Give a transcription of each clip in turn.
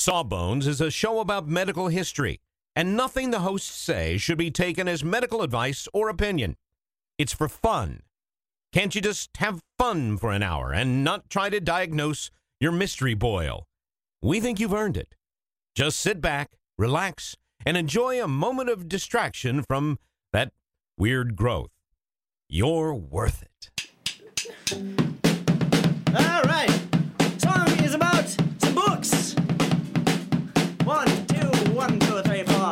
Sawbones is a show about medical history, and nothing the hosts say should be taken as medical advice or opinion. It's for fun. Can't you just have fun for an hour and not try to diagnose your mystery boil? We think you've earned it. Just sit back, relax, and enjoy a moment of distraction from that weird growth. You're worth it. All right. Song is about some books. 1, 2, 1, 2, 3, 4.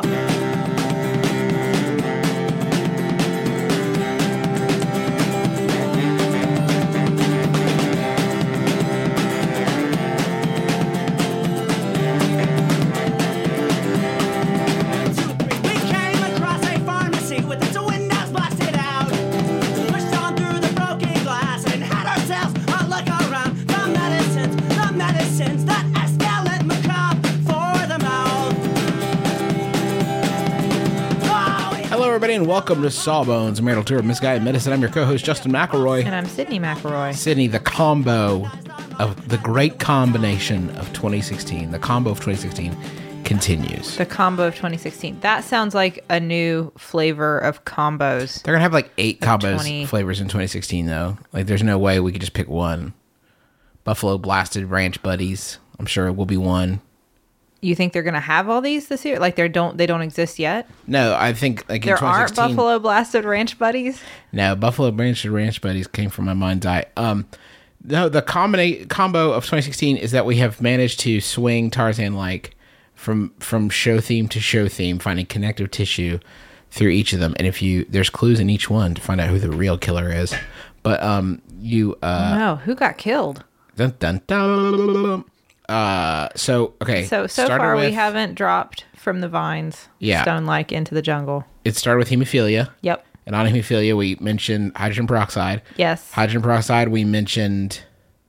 Everybody, and welcome to Sawbones, a marital tour of misguided medicine. I'm your co-host, Justin McElroy. And I'm Sydney McElroy. Sydney, the combo of the great combination of 2016, the combo of 2016 continues. The combo of 2016. That sounds like a new flavor of combos. They're going to have like 8 combos flavors in 2016, though. Like, there's no way we could just pick one. Buffalo Blasted Ranch Buddies, I'm sure it will be one. You think they're going to have all these this year? Like they don't exist yet? No, I think like in 2016. There aren't Buffalo Blasted Ranch Buddies? No, Buffalo Blasted Ranch Buddies came from my mind's eye. No, the combo of 2016 is that we have managed to swing Tarzan-like from show theme to show theme, finding connective tissue through each of them. And there's clues in each one to find out who the real killer is. But no, who got killed? Dun, dun, dun. So far we haven't dropped from the vines, stone-like into the jungle. It started with hemophilia. Yep. And on hemophilia, we mentioned hydrogen peroxide. Yes. Hydrogen peroxide, we mentioned.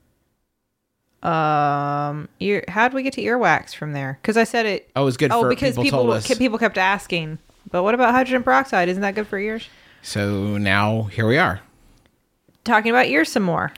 How'd we get to earwax from there? Because I said it. Oh, it was good for because people kept asking. But what about hydrogen peroxide? Isn't that good for ears? So now here we are. Talking about ears some more.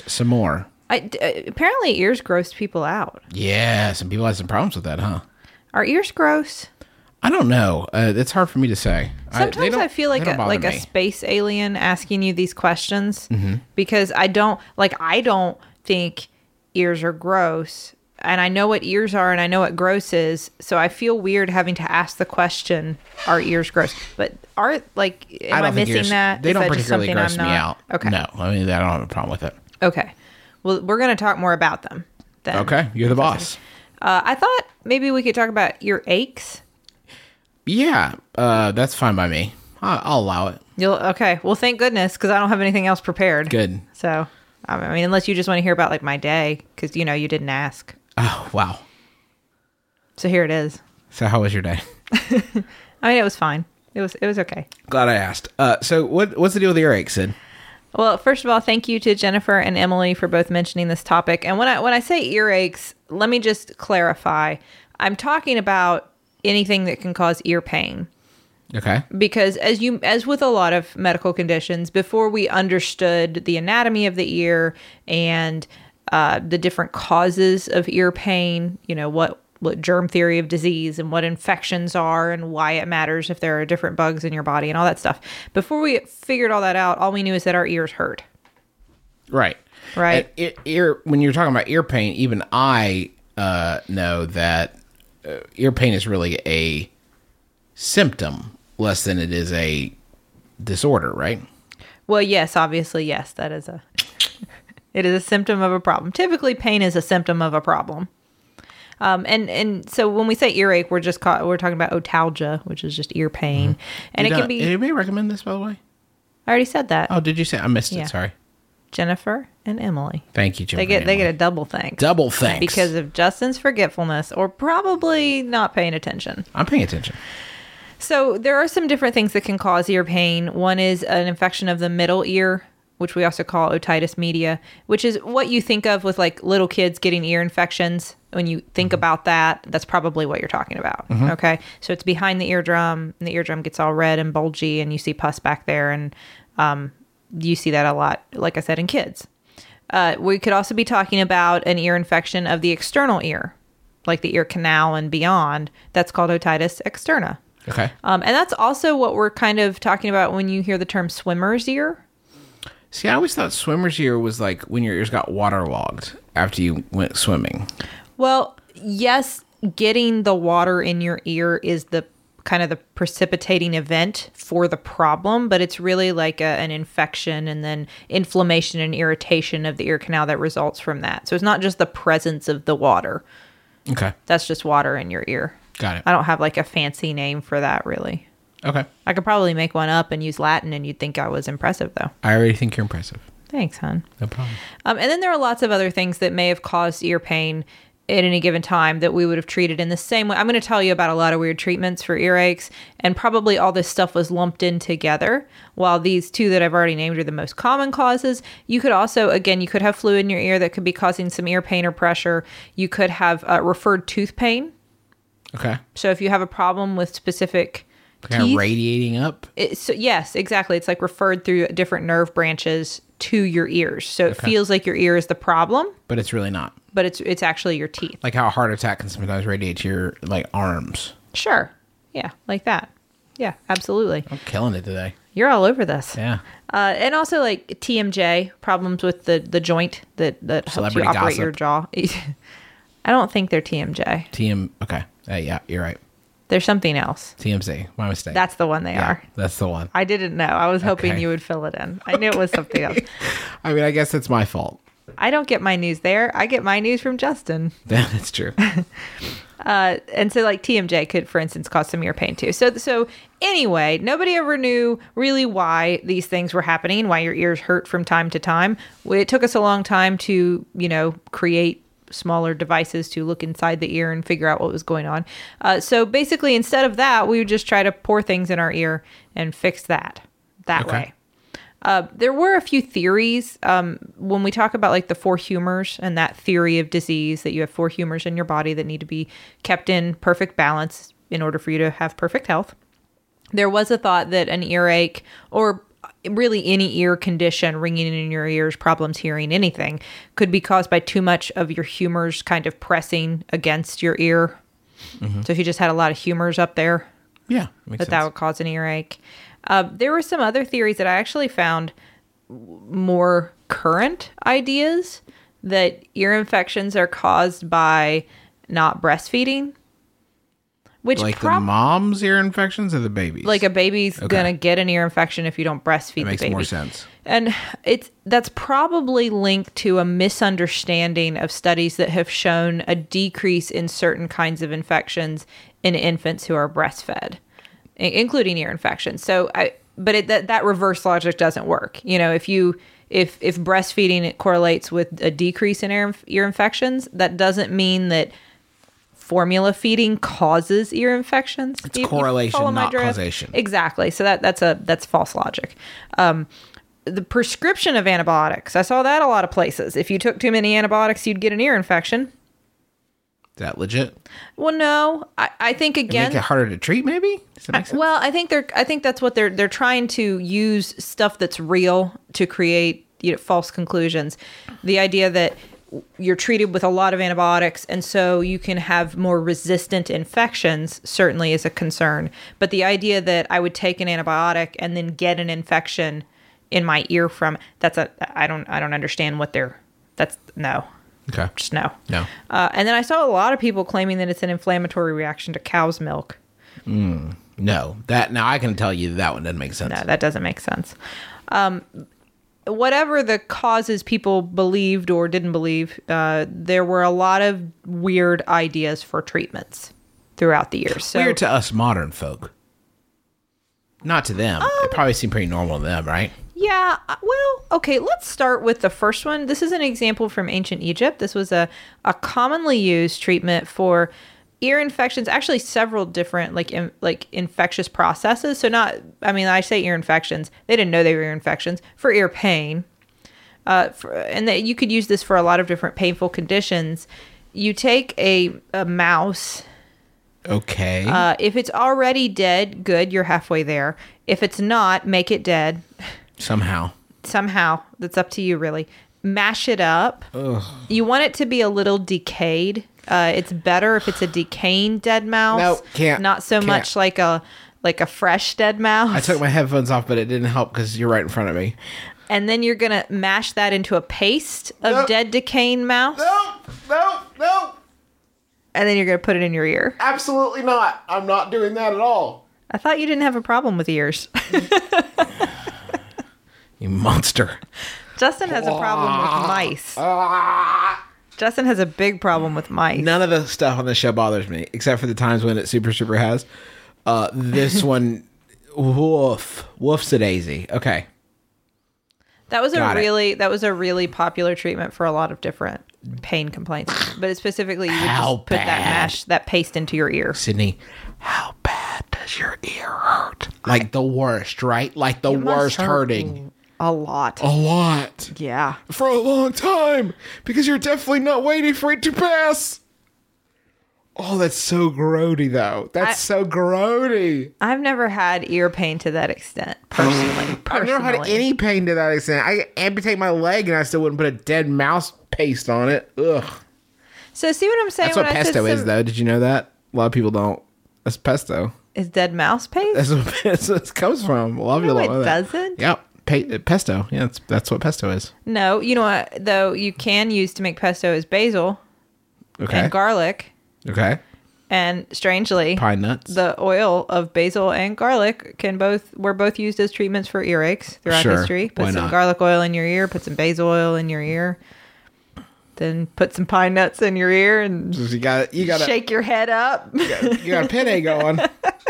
Apparently ears gross people out. Yeah, some people had some problems with that, huh? Are ears gross? I don't know. It's hard for me to say. Sometimes I feel like a space alien asking you these questions because I don't think ears are gross, and I know what ears are and I know what gross is, so I feel weird having to ask the question, are ears gross? But am I missing that? They don't particularly gross me out. Okay. No, I mean, I don't have a problem with it. Okay. Well, we're going to talk more about them then. Okay, you're the boss. I thought maybe we could talk about ear aches. Yeah, that's fine by me. I'll allow it. Okay. Well, thank goodness, because I don't have anything else prepared. Good. So, I mean, unless you just want to hear about like my day, because you didn't ask. Oh, wow. So here it is. So how was your day? I mean, it was fine. It was okay. Glad I asked. So what's the deal with the earache, Sid? Well, first of all, thank you to Jennifer and Emily for both mentioning this topic. And when I say earaches, let me just clarify. I'm talking about anything that can cause ear pain. Okay. Because as with a lot of medical conditions, before we understood the anatomy of the ear and the different causes of ear pain, what germ theory of disease and what infections are and why it matters if there are different bugs in your body and all that stuff. Before we figured all that out, all we knew is that our ears hurt. Right. Right. When you're talking about ear pain, even I know that ear pain is really a symptom less than it is a disorder, right? Well, yes, obviously, yes. That is it is a symptom of a problem. Typically, pain is a symptom of a problem. And so when we say earache, we're talking about otalgia, which is just ear pain. And it can be. Did anybody recommend this, by the way? I already said that. Oh, did you say? I missed it. Sorry. Jennifer and Emily. Thank you, Jennifer. They get a double thanks. Double thanks. Because of Justin's forgetfulness or probably not paying attention. I'm paying attention. So there are some different things that can cause ear pain. One is an infection of the middle ear, which we also call otitis media, which is what you think of with like little kids getting ear infections. When you think about that, that's probably what you're talking about. Okay. So it's behind the eardrum, and the eardrum gets all red and bulgy, and you see pus back there. And you see that a lot, like I said, in kids. We could also be talking about an ear infection of the external ear, like the ear canal and beyond, that's called otitis externa. Okay. And that's also what we're kind of talking about when you hear the term swimmer's ear. See, I always thought swimmer's ear was like when your ears got waterlogged after you went swimming. Well, yes, getting the water in your ear is the kind of the precipitating event for the problem, but it's really like an infection and then inflammation and irritation of the ear canal that results from that. So it's not just the presence of the water. Okay. That's just water in your ear. Got it. I don't have like a fancy name for that, really. Okay. I could probably make one up and use Latin, and you'd think I was impressive, though. I already think you're impressive. Thanks, hon. No problem. And then there are lots of other things that may have caused ear pain at any given time that we would have treated in the same way. I'm going to tell you about a lot of weird treatments for earaches, and probably all this stuff was lumped in together. While these two that I've already named are the most common causes, you could also, again, you could have fluid in your ear that could be causing some ear pain or pressure. You could have referred tooth pain. Okay. So if you have a problem with specific Kind of teeth, radiating up. so yes, exactly. It's like referred through different nerve branches to your ears. So it feels like your ear is the problem, But it's really not. but it's actually your teeth. Like how a heart attack can sometimes radiate to your like arms. Sure. Yeah, like that. Yeah, absolutely. I'm killing it today. You're all over this. Yeah. And also like TMJ, problems with the joint that helps you Celebrity operate gossip. your jaw. I don't think they're TMJ. Okay. Yeah, you're right. There's something else. TMZ. My mistake. That's the one they yeah, are. that's the one. I didn't know. I was hoping Okay. you would fill it in. I knew it was something else. I mean, I guess it's my fault. I don't get my news there. I get my news from Justin. That's true. And so like TMJ could, for instance, cause some ear pain too. So anyway, nobody ever knew really why these things were happening, why your ears hurt from time to time. It took us a long time to, create smaller devices to look inside the ear and figure out what was going on. So basically, instead of that, we would just try to pour things in our ear and fix that way. There were a few theories when we talk about like the four humors and that theory of disease, that you have four humors in your body that need to be kept in perfect balance in order for you to have perfect health. There was a thought that an earache, or really any ear condition, ringing in your ears, problems hearing anything, could be caused by too much of your humors kind of pressing against your ear. Mm-hmm. So if you just had a lot of humors up there, Yeah. Makes that would cause an earache. There were some other theories that I actually found more current ideas, that ear infections are caused by not breastfeeding. Which Like the mom's ear infections or the baby's? like a baby's gonna get an ear infection if you don't breastfeed That the baby. makes more sense. And that's probably linked to a misunderstanding of studies that have shown a decrease in certain kinds of infections in infants who are breastfed, including ear infections. So that reverse logic doesn't work. If breastfeeding it correlates with a decrease in ear infections, that doesn't mean that formula feeding causes ear infections. It's correlation, follow my not drift? causation. Exactly. So that's false logic. The prescription of antibiotics, I saw that a lot of places. If you took too many antibiotics, you'd get an ear infection. Is that legit? Well, no. I think again, Make it harder to treat, maybe? Does that make sense? well, I think that's what they're trying to use stuff that's real to create false conclusions. The idea that you're treated with a lot of antibiotics and so you can have more resistant infections certainly is a concern. But the idea that I would take an antibiotic and then get an infection in my ear from I don't understand what no. Okay. Just no. No. And then I saw a lot of people claiming that it's an inflammatory reaction to cow's milk. No. Now I can tell you that one doesn't make sense. No, that doesn't make sense. Whatever the causes people believed or didn't believe, there were a lot of weird ideas for treatments throughout the years. So, Weird to us modern folk. Not to them. It probably seemed pretty normal to them, right? yeah, well, okay, let's start with the first one. This is an example from ancient Egypt. This was a commonly used treatment for ear infections, actually several different like infectious processes. So I say ear infections. They didn't know they were ear infections. For ear pain. And that you could use this for a lot of different painful conditions. You take a mouse. Okay. If it's already dead, good, you're halfway there. If it's not, make it dead. Somehow. That's up to you, really. Mash it up. Ugh. You want it to be a little decayed. It's better if it's a decaying dead mouse. No, can't. Not so Can't. much like a fresh dead mouse. I took my headphones off, but it didn't help because you're right in front of me. And then you're going to mash that into a paste of Nope. dead decaying mouse. No. And then you're going to put it in your ear. Absolutely not. I'm not doing that at all. I thought you didn't have a problem with ears. You monster. Justin has a problem with mice. Justin has a big problem with mice. None of the stuff on this show bothers me, except for the times when it super has. This one, woof's a daisy. Okay. That was Got it. a really popular treatment for a lot of different pain complaints. But specifically, you would How just put bad? that paste into your ear. Sydney, how bad does your ear hurt? Like the worst, right? Like the It must worst hurt hurting. A lot. A lot. Yeah. For a long time. Because you're definitely not waiting for it to pass. Oh, that's so grody, though. That's so grody. I've never had ear pain to that extent, personally. I've never had any pain to that extent. I amputate my leg and I still wouldn't put a dead mouse paste on it. Ugh. So see what I'm saying? That's what when I said pesto is, some- though. Did you know that? A lot of people don't. That's pesto. Is dead mouse paste? That's what it comes from. A lot of people No, don't know it that. doesn't. Yep. Pesto. Yeah, that's what pesto is. No, you know what, though, you can use to make pesto is basil Okay. and garlic. Okay. And strangely, Pine nuts. the oil of basil and garlic were both used as treatments for earaches throughout Sure, history. Put why some not? garlic oil in your ear, put some basil oil in your ear, then put some pine nuts in your ear and You got shake your head up. you got a penne going.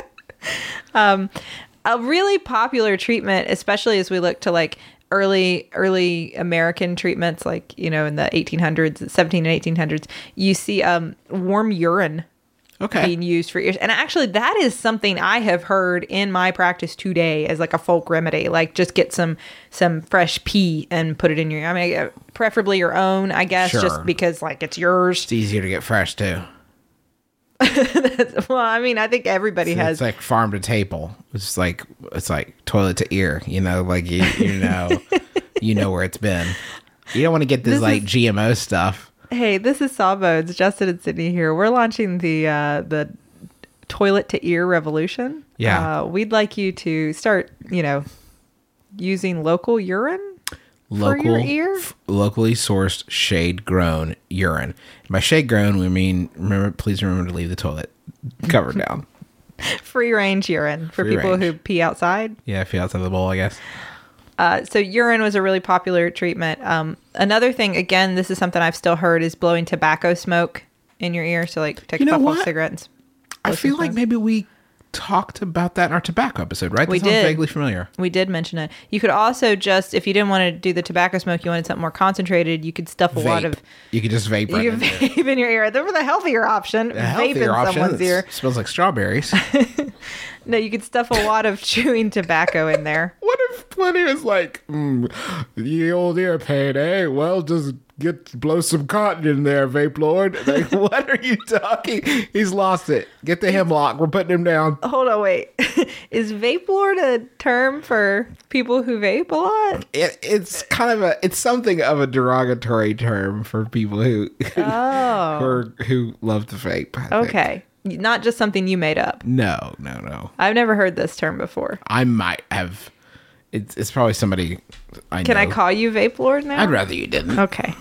A really popular treatment, especially as we look to like early American treatments, like, you know, in the 1800s, 17 and 1800s, you see warm urine Okay. being used for ears. And actually, that is something I have heard in my practice today as like a folk remedy. Like, just get some fresh pee and put it in your. I mean, preferably your own, I guess, Sure. just because like it's yours. It's easier to get fresh too. Well, I mean, I think everybody has. It's like farm to table. It's like toilet to ear. You know, like you know you know where it's been. You don't want to get this like GMO stuff. Hey, this is Sawbones, Justin and Sydney here. We're launching the toilet to ear revolution. Yeah. We'd like you to start, you know, using local urine for your ear. Locally sourced shade grown urine. By shade grown, we mean please remember to leave the toilet cover down. Free range urine for Free people range. who pee outside. Yeah, if you're outside the bowl, I guess. So urine was a really popular treatment. Another thing, again, this is something I've still heard, is blowing tobacco smoke in your ear. So like take You a know puff of what? cigarettes. I feel like maybe we talked about that in our tobacco episode, right? We That sounds did. vaguely familiar. We did mention it. You could also just, if you didn't want to do the tobacco smoke, you wanted something more concentrated, you could stuff a lot of. You could just vape right You in there. vape in your ear. That was the healthier option. A Vape healthier in option. someone's ear. Smells like strawberries. No, you could stuff a lot of chewing tobacco in there. What if Plenty was like, the old ear pain, eh? Well, just blow some cotton in there, Vape Lord. Like, what are you talking? He's lost it. Get the hemlock. We're putting him down. Hold on, wait. Is vape lord a term for people who vape a lot? It's kind of it's something of a derogatory term for people who who love to vape. I think. Okay. Not just something you made up. No. I've never heard this term before. I might have. It's probably somebody I know. Can I call you vape lord now? I'd rather you didn't. Okay.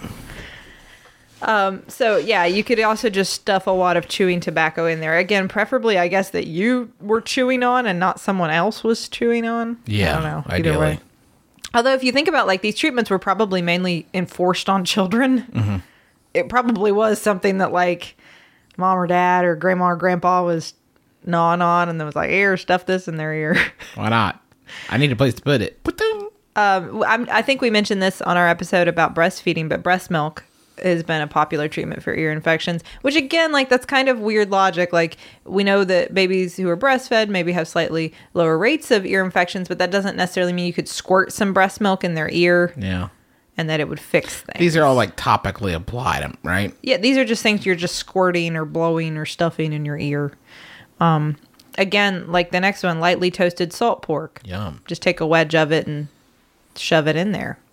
So yeah, you could also just stuff a lot of chewing tobacco in there. Again, preferably, I guess, that you were chewing on and not someone else was chewing on. Yeah, I don't know. Either ideally. way. Although, if you think about like these treatments were probably mainly enforced on children. Mm-hmm. It probably was something that like mom or dad or grandma or grandpa was gnawing on, and then was like, "Here, stuff this in their ear." Why not? I need a place to put it. I think we mentioned this on our episode about breastfeeding, but breast milk has been a popular treatment for ear infections, which again, like that's kind of weird logic. Like we know that babies who are breastfed maybe have slightly lower rates of ear infections, but that doesn't necessarily mean you could squirt some breast milk in their ear Yeah. and that it would fix things. These are all like topically applied, right? Yeah, these are just things you're just squirting or blowing or stuffing in your ear. Again, like the next one, lightly toasted salt pork. Yum. Just take a wedge of it and shove it in there.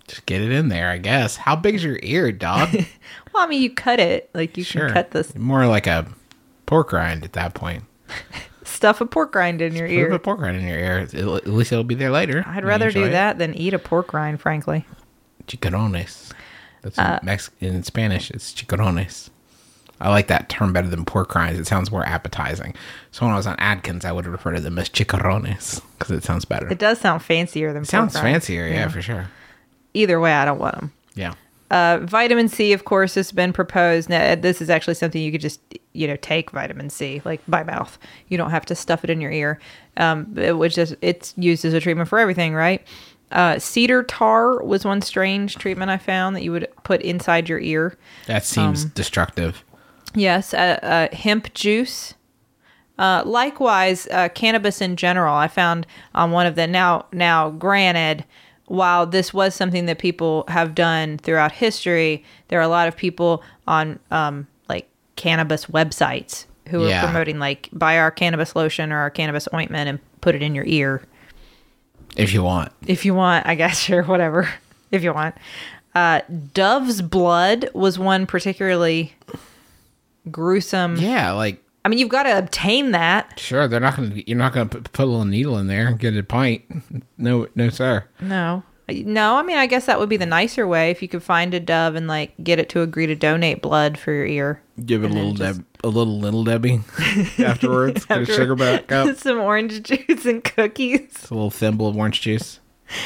Just get it in there, I guess. How big's your ear, dog? Well, I mean, you cut it. Like, you Sure. can cut this. More like a pork rind at that point. Stuff a pork rind in your Put ear. a pork rind in your ear. At least it'll be there later. I'd You rather enjoy do it. that than eat a pork rind, frankly. Chicharrones. That's in Spanish. It's chicharrones. I like that term better than pork rinds. It sounds more appetizing. So when I was on Adkins, I would refer to them as chicharrones because it sounds better. It does sound fancier than It sounds pork rinds. fancier, yeah, for sure. Either way, I don't want them. Yeah. Vitamin C, of course, has been proposed. Now, this is actually something you could just, take vitamin C, like by mouth. You don't have to stuff it in your ear, which is, it's used as a treatment for everything, right? Cedar tar was one strange treatment I found that you would put inside your ear. That seems destructive. Yes, hemp juice. Likewise, cannabis in general. I found on one of the now granted, while this was something that people have done throughout history, there are a lot of people on like cannabis websites who are promoting like buy our cannabis lotion or our cannabis ointment and put it in your ear. If you want. If you want, I guess, sure, whatever. If you want. Dove's blood was one particularly gruesome. Yeah, like, I mean, you've got to obtain that. sure, you're not gonna put a little needle in there and get a pint. No, sir. No, I mean, I guess that would be the nicer way if you could find a dove and like get it to agree to donate blood for your ear. Give it a little Debbie afterwards. Get a sugar back up. Some orange juice and cookies. A little thimble of orange juice.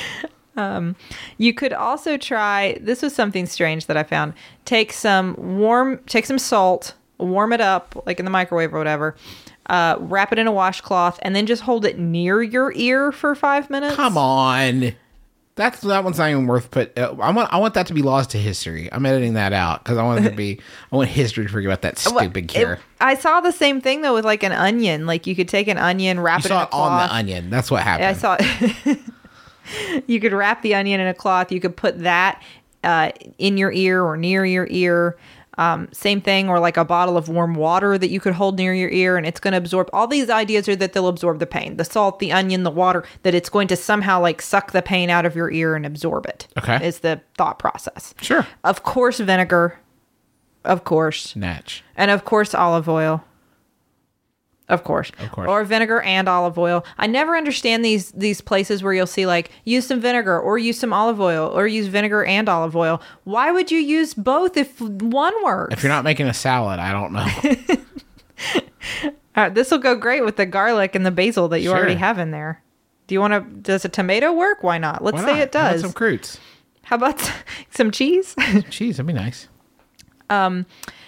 You could also try. This was something strange that I found. Take some salt, warm it up like in the microwave or whatever. Wrap it in a washcloth and then just hold it near your ear for 5 minutes. Come on. That one's not even worth put. I want that to be lost to history. I'm editing that out because I want history to forget about that stupid cure. I saw the same thing though with like an onion. Like you could take an onion, wrap You it in saw a it cloth. on the onion. That's what happened. I saw it. You could wrap the onion in a cloth. You could put that in your ear or near your ear. Same thing, or like a bottle of warm water that you could hold near your ear and it's going to absorb. All these ideas are that they'll absorb the pain. The salt, the onion, the water, that it's going to somehow like suck the pain out of your ear and absorb it. Okay. Is the thought process. Sure. Of course, vinegar. Of course. Snatch. And of course, olive oil. Of course. course. Or vinegar and olive oil. I never understand these places where you'll see like use some vinegar or use some olive oil or use vinegar and olive oil. Why would you use both if one works? If you're not making a salad, I don't know. This will go great with the garlic and the basil that you Sure. already have in there. Does a tomato work? Why not? Let's Why say not? it does. How about some fruits? How about some cheese? Cheese, that'd be nice. And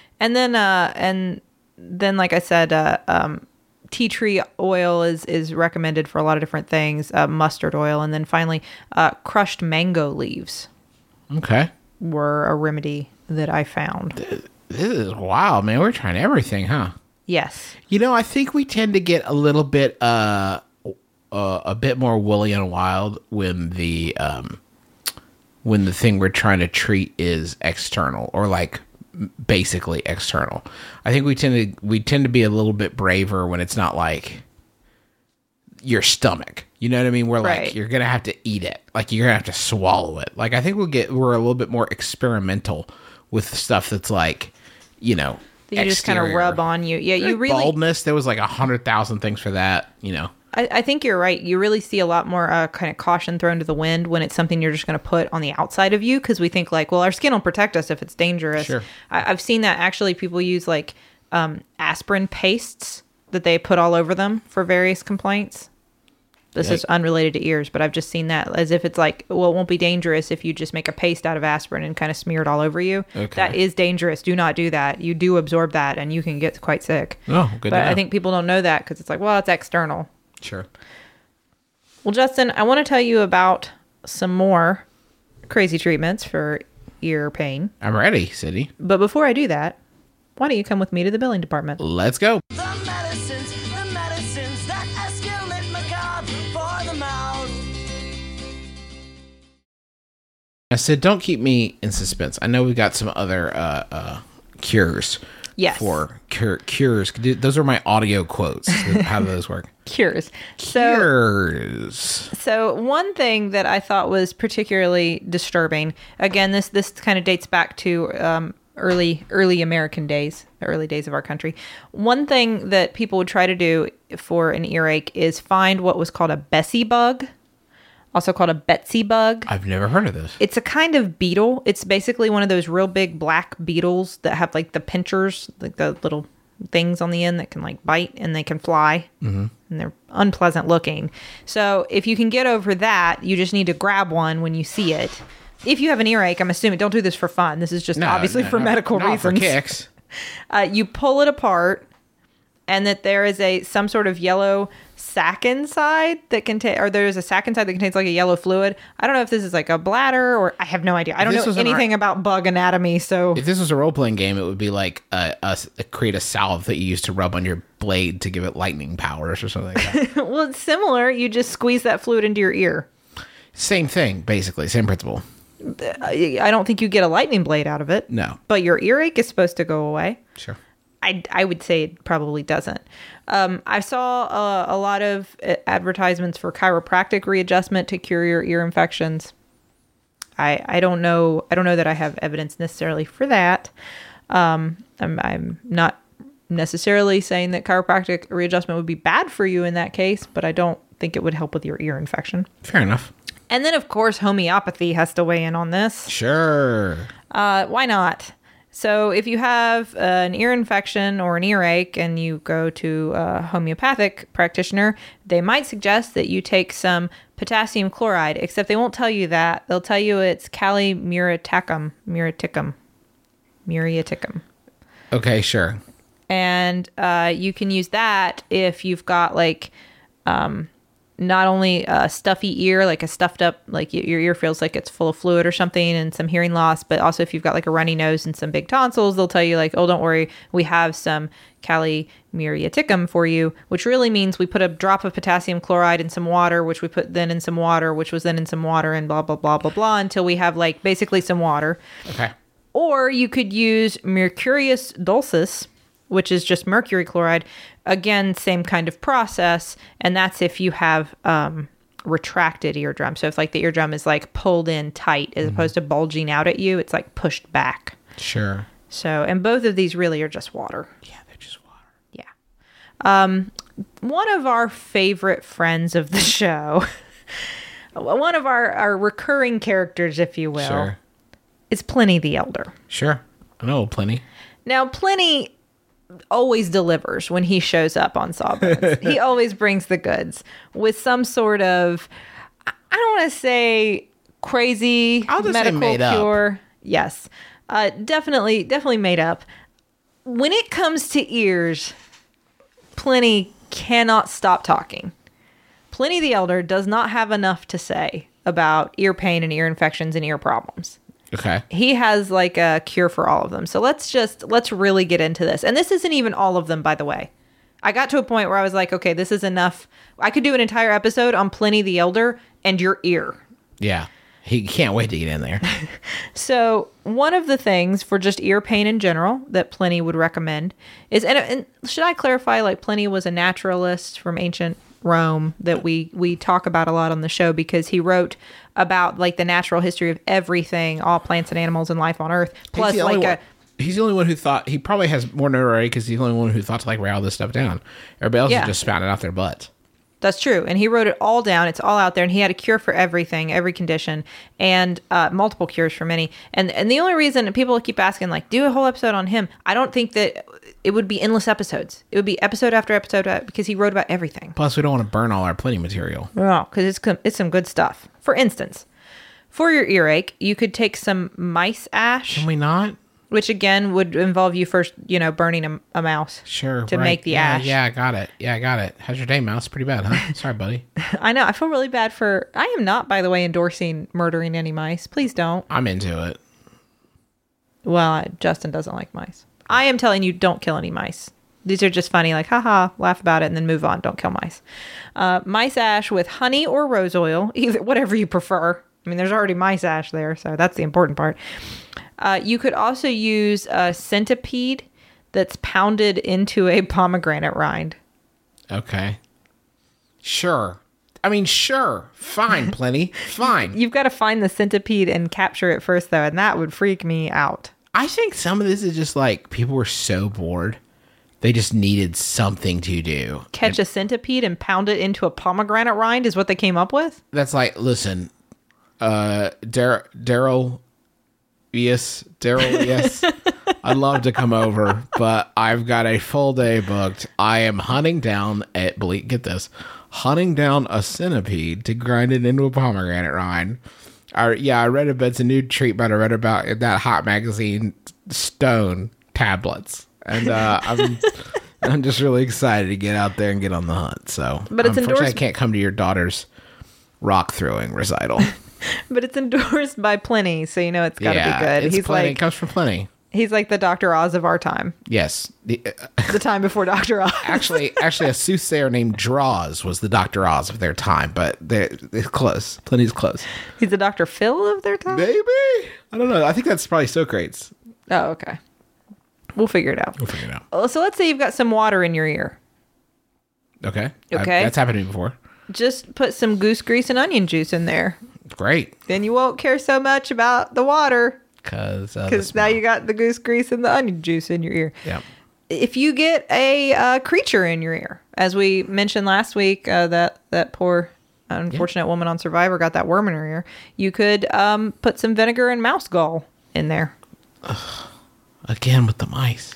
then like I said, tea tree oil is recommended for a lot of different things, mustard oil, and then finally crushed mango leaves Okay. were a remedy that I found. This is wild, man. We're trying everything, huh? Yes. I think we tend to get a little bit a bit more woolly and wild when the thing we're trying to treat is external or like basically external. I think we tend to be a little bit braver when it's not like your stomach. You know what I mean? Where like Right. you're gonna have to eat it, like you're gonna have to swallow it. Like I think we're a little bit more experimental with stuff that's like, That you just kind of exterior. rub on you. Yeah, you Like really. baldness. There was like 100,000 things for that. I think you're right. You really see a lot more kind of caution thrown to the wind when it's something you're just going to put on the outside of you because we think like, well, our skin will protect us if it's dangerous. Sure. I've seen that actually people use like aspirin pastes that they put all over them for various complaints. This is unrelated to ears, but I've just seen that as if it's like, well, it won't be dangerous if you just make a paste out of aspirin and kind of smear it all over you. Okay. That is dangerous. Do not do that. You do absorb that and you can get quite sick. Oh, good But to know. I think people don't know that because it's like, well, it's external. Sure. Well, Justin, I want to tell you about some more crazy treatments for ear pain. I'm ready, City. But before I do that, why don't you come with me to the billing department? Let's go. The medicines that escalate macabre for the mouth. I said, don't keep me in suspense. I know we've got some other cures Yes. for cures. Those are my audio quotes. How do those work? Cures. Cures. So one thing that I thought was particularly disturbing, again, this kind of dates back to early American days, the early days of our country. One thing that people would try to do for an earache is find what was called a Bessie bug, also called a Betsy bug. I've never heard of this. It's a kind of beetle. It's basically one of those real big black beetles that have like the pinchers, like the little things on the end that can like bite and they can fly. Mm-hmm. And they're unpleasant looking. So if you can get over that, you just need to grab one when you see it. If you have an earache, I'm assuming, don't do this for fun. This is just obviously for medical not reasons. for kicks. You pull it apart, and that there is some sort of yellow sac inside that contains, or there's a sac inside that contains like a yellow fluid. I don't know if this is like a bladder, or I have no idea. I don't know anything about bug anatomy. So if this was a role playing game, it would be like create a salve that you use to rub on your blade to give it lightning powers or something like that. Well, it's similar. You just squeeze that fluid into your ear. Same thing, basically. Same principle. I don't think you get a lightning blade out of it. No. But your earache is supposed to go away. Sure. I would say it probably doesn't. I saw a lot of advertisements for chiropractic readjustment to cure your ear infections. I don't know that I have evidence necessarily for that. I'm not necessarily saying that chiropractic readjustment would be bad for you in that case, but I don't think it would help with your ear infection. Fair enough. And then, of course, homeopathy has to weigh in on this. Sure. Why not? So if you have an ear infection or an earache and you go to a homeopathic practitioner, they might suggest that you take some potassium chloride, except they won't tell you that. They'll tell you it's muriaticum. Okay, sure. And you can use that if you've got like not only a stuffy ear, like a stuffed up, like your ear feels like it's full of fluid or something and some hearing loss, but also if you've got like a runny nose and some big tonsils, they'll tell you like, oh, don't worry, we have some Kali muriaticum for you, which really means we put a drop of potassium chloride in some water, which we put then in some water, which was then in some water, and blah, blah, blah, blah, blah, until we have like basically some water. Okay. Or you could use mercurius dulcis, which is just mercury chloride. Again, same kind of process. And that's if you have retracted eardrum. So if like the eardrum is like pulled in tight as opposed to bulging out at you, it's like pushed back. Sure. So, and both of these really are just water. Yeah, they're just water. Yeah. One of our favorite friends of the show, one of our recurring characters, if you will, Sure. is Pliny the Elder. Sure. I know plenty. Now, Pliny always delivers when he shows up on Sawbones. He always brings the goods with some sort of, I don't want to say crazy I'll just say medical made up. cure. Yes. Definitely made up. When it comes to ears, Pliny cannot stop talking. Pliny the Elder does not have enough to say about ear pain and ear infections and ear problems. Okay. He has like a cure for all of them. So let's really get into this. And this isn't even all of them, by the way. I got to a point where I was like, okay, this is enough. I could do an entire episode on Pliny the Elder and your ear. Yeah. He can't wait to get in there. So one of the things for just ear pain in general that Pliny would recommend is, and should I clarify, like Pliny was a naturalist from ancient Rome that we talk about a lot on the show because he wrote about like the natural history of everything, all plants and animals and life on Earth. Plus He's the only one who thought, he probably has more notoriety because he's the only one who thought to like write all this stuff down. Everybody else is just spouting out their butts. That's true. And he wrote it all down. It's all out there. And he had a cure for everything, every condition, and multiple cures for many. And the only reason people keep asking, like, do a whole episode on him, I don't think that it would be endless episodes. It would be episode after episode because he wrote about everything. Plus, we don't want to burn all our Pliny material. No, because it's some good stuff. For instance, for your earache, you could take some mice ash. Can we not? Which again would involve you first, burning a mouse. Sure. To make the ash. Yeah, I got it. How's your day, mouse? Pretty bad, huh? Sorry, buddy. I know. I feel really bad I am not, by the way, endorsing murdering any mice. Please don't. I'm into it. Well, Justin doesn't like mice. I am telling you, don't kill any mice. These are just funny, like, haha, laugh about it and then move on. Don't kill mice. Mice ash with honey or rose oil, either whatever you prefer. I mean, there's already mice ash there, so that's the important part. You could also use centipede. that's pounded into a pomegranate rind. Okay. Sure. I mean, sure. Fine, Plenty. Fine. You've got to find the centipede and capture it first, though, and that would freak me out. I think some of this is just like people were so bored. They just needed something to do. Catch a centipede and pound it into a pomegranate rind is what they came up with? That's like, listen, Daryl, yes, I'd love to come over, but I've got a full day booked. I am hunting down hunting down a centipede to grind it into a pomegranate rind. I read about it's a new treat, but I read about in that hot magazine Stone tablets, and I'm just really excited to get out there and get on the hunt. So, but it's unfortunately, I endorsed. can't come to your daughter's rock throwing recital. But it's endorsed by Pliny, so you know it's got to be good. It's He's Plenty. like It comes from Plenty. he's like the Dr. Oz of our time. Yes. The time before Dr. Oz. Actually, a soothsayer named Draws was the Dr. Oz of their time, but they're close. Plenty's close. He's the Dr. Phil of their time? Maybe. I don't know. I think that's probably Socrates. Oh, okay. We'll figure it out. We'll figure it out. So let's say you've got some water in your ear. Okay. Okay. That's happened to me before. Just put some goose grease and onion juice in there. Great. Then you won't care so much about the water Because now you got the goose grease and the onion juice in your ear. Yeah. If you get a creature in your ear, as we mentioned last week, that poor unfortunate woman on Survivor got that worm in her ear, you could put some vinegar and mouse gall in there. Again with the mice.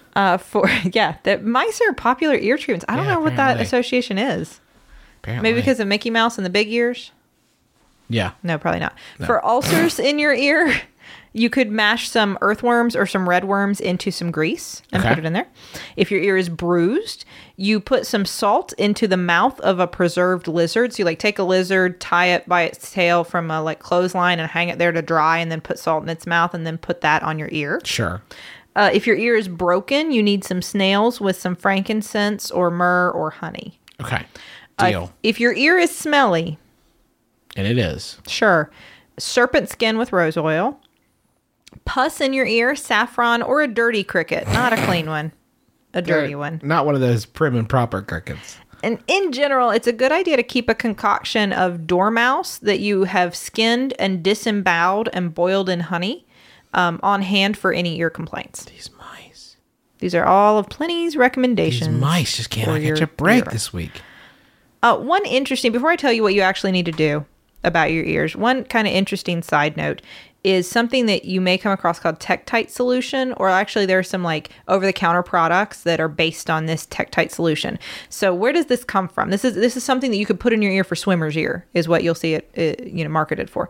That mice are popular ear treatments. I don't know what that apparently. association is. Apparently. Maybe because of Mickey Mouse and the big ears? Yeah. No, probably not. For ulcers in your ear, you could mash some earthworms or some redworms into some grease and Okay. put it in there. If your ear is bruised, you put some salt into the mouth of a preserved lizard. So you take a lizard, tie it by its tail from a clothesline and hang it there to dry, and then put salt in its mouth and then put that on your ear. Sure. If your ear is broken, you need some snails with some frankincense or myrrh or honey. Okay. Deal. If your ear is smelly, And it is. sure, serpent skin with rose oil, pus in your ear, saffron, or a dirty cricket, not a clean one, a dirty one. Not one of those prim and proper crickets. And in general, it's a good idea to keep a concoction of dormouse that you have skinned and disemboweled and boiled in honey on hand for any ear complaints. These mice. These are all of Pliny's recommendations. These mice just cannot for catch your a break ear. this week. One interesting, before I tell you what you actually need to do about your ears, one kind of interesting side note is something that you may come across called Tektite solution, or actually there are some over-the-counter products that are based on this Tektite solution. So where does this come from? This is something that you could put in your ear for swimmer's ear, is what you'll see it marketed for.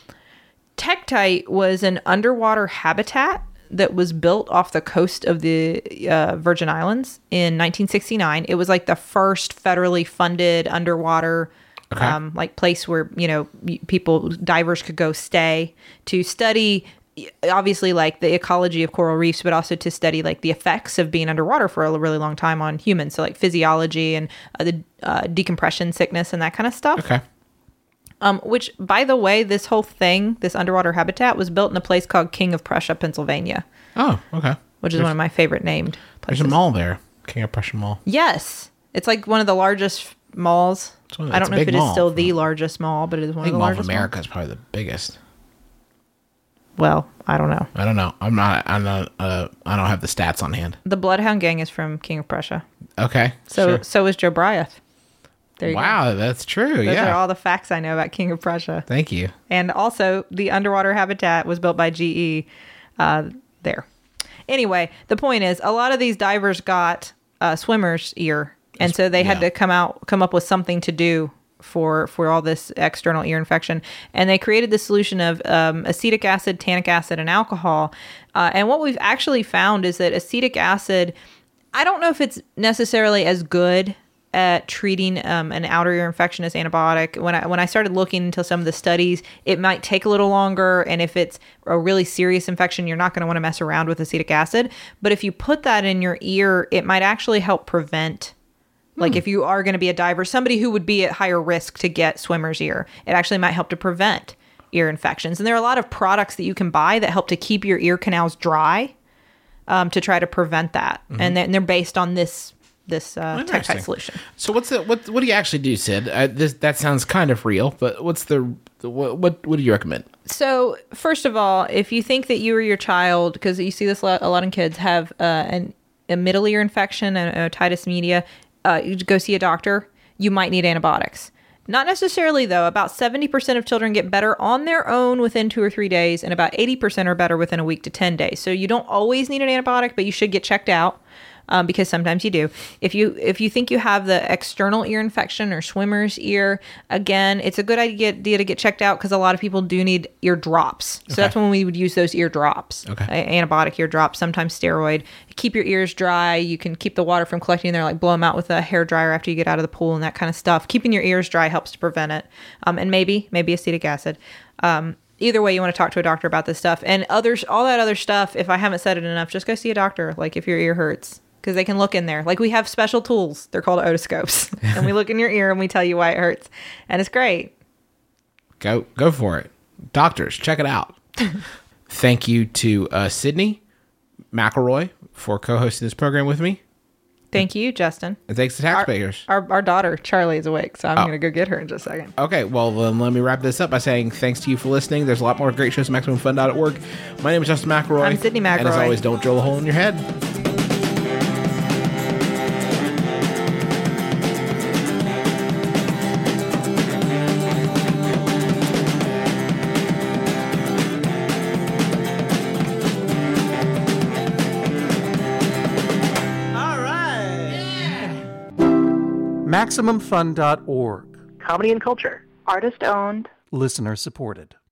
Tektite was an underwater habitat that was built off the coast of the Virgin Islands in 1969. It was the first federally funded underwater place where divers could go stay to study, obviously the ecology of coral reefs, but also to study the effects of being underwater for a really long time on humans. So physiology and the decompression sickness and that kind of stuff. Okay. Which, by the way, this whole thing, this underwater habitat, was built in a place called King of Prussia, Pennsylvania. Oh, okay. Which is one of my favorite named There's places. a mall there. King of Prussia Mall. Yes. It's one of the largest malls. I don't know if it is still the largest mall, but it is one I of think the Mall of largest America is probably the biggest. Well, I don't know. I don't know. I don't have the stats on hand. The Bloodhound Gang is from King of Prussia. Okay. So sure. is Joe Bryant. There you go. Wow, that's true. Those yeah. are all the facts I know about King of Prussia. Thank you. And also, the underwater habitat was built by GE there. Anyway, the point is, a lot of these divers got swimmer's ear, and so they had to come up with something to do for all this external ear infection. And they created the solution of acetic acid, tannic acid, and alcohol. And what we've actually found is that acetic acid, I don't know if it's necessarily as good at treating an outer ear infection as antibiotic. When I started looking into some of the studies, it might take a little longer, and if it's a really serious infection, you're not going to want to mess around with acetic acid. But if you put that in your ear, it might actually help prevent, if you are going to be a diver, somebody who would be at higher risk to get swimmer's ear, it actually might help to prevent ear infections. And there are a lot of products that you can buy that help to keep your ear canals dry. to try to prevent that. And they're based on this tech solution. So what do you actually do, Sid? That sounds kind of real, but what do you recommend? So first of all, if you think that you or your child, because you see this a lot in kids, have a middle ear infection and otitis media, you go see a doctor. You might need antibiotics. Not necessarily, though. About 70% of children get better on their own within 2 or 3 days, and about 80% are better within a week to 10 days. So you don't always need an antibiotic, but you should get checked out. Because sometimes you do. If you think you have the external ear infection or swimmer's ear, again, it's a good idea to get checked out because a lot of people do need ear drops. So that's when we would use those ear drops. Antibiotic ear drops, sometimes steroid. Keep your ears dry. You can keep the water from collecting in there, like blow them out with a hair dryer after you get out of the pool and that kind of stuff. Keeping your ears dry helps to prevent it. And maybe acetic acid. Either way, you want to talk to a doctor about this stuff. And all that other stuff, if I haven't said it enough, just go see a doctor, like if your ear hurts. Because they can look in there. Like we have special tools. They're called otoscopes. And we look in your ear and we tell you why it hurts. And it's great. Go for it. Doctors, check it out. Thank you to Sydney McElroy for co-hosting this program with me. Thank you, Justin. And thanks to taxpayers. Our daughter, Charlie, is awake, so I'm going to go get her in just a second. Okay, well, then let me wrap this up by saying thanks to you for listening. There's a lot more great shows at MaximumFun.org. My name is Justin McElroy. I'm Sydney McElroy. And as always, don't drill a hole in your head. MaximumFun.org. Comedy and culture. Artist owned. Listener supported.